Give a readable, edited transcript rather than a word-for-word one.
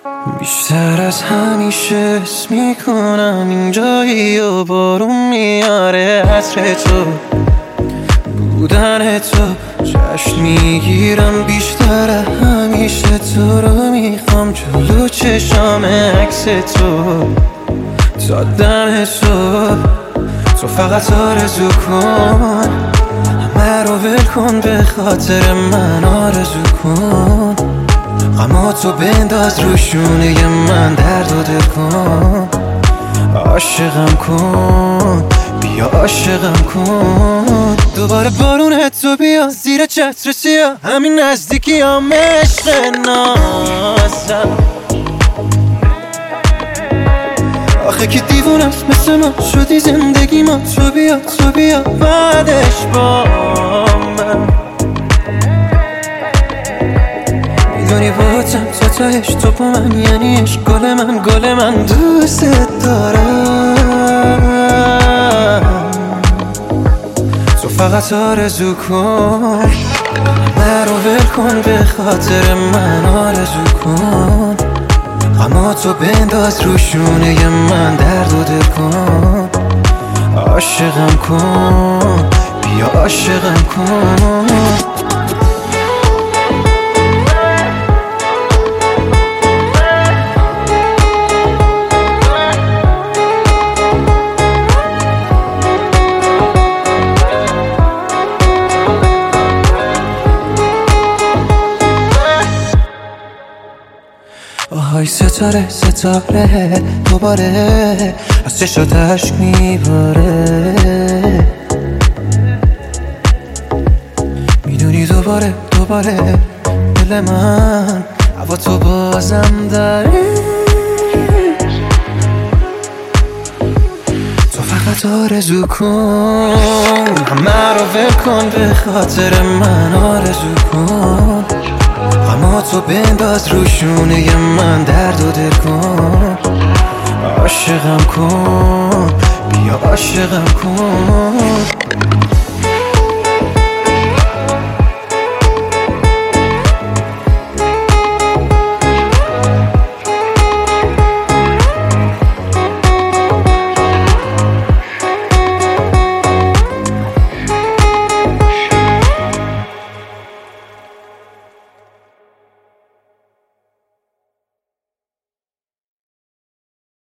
بیشتر از همیشه حس میکنم اینجایی و بارون میاره عطر تو بودن تو جشن میگیرم بیشتر همیشه تو رو میخوام جلو چشام عکس تو تا دم تو فقط آرزو کن همه رو ول کن به خاطر من آرزو کن غماتو بنداز رو شونه من درد و دل کن عاشقم کن بیا عاشقم کن دوباره بارون تو بیا زیر چتر سیاه همین نزدیکی هم عشق نازم آخه که دیوونست مثل من شدی زندگی ما تو بیا بعدش با من میدونی باتم تا تهش تو با من یعنی عشق گل من دوست دارم تو فقط آرزو کن همه رو ول کن به خاطر من آرزو کن غماتو بنداز رو شونه من درد و دل کن عاشقم کن بیا عاشقم کن آهای ستاره دوباره از چشات عشق میباره میدونی دوباره دل من هوا تو بازم داره تو فقط آرزو کن همه رو ول کن به خاطر من آرزو کن غماتو بنداز رو شونه من درد و دل کن عاشقم کن بیا عاشقم کن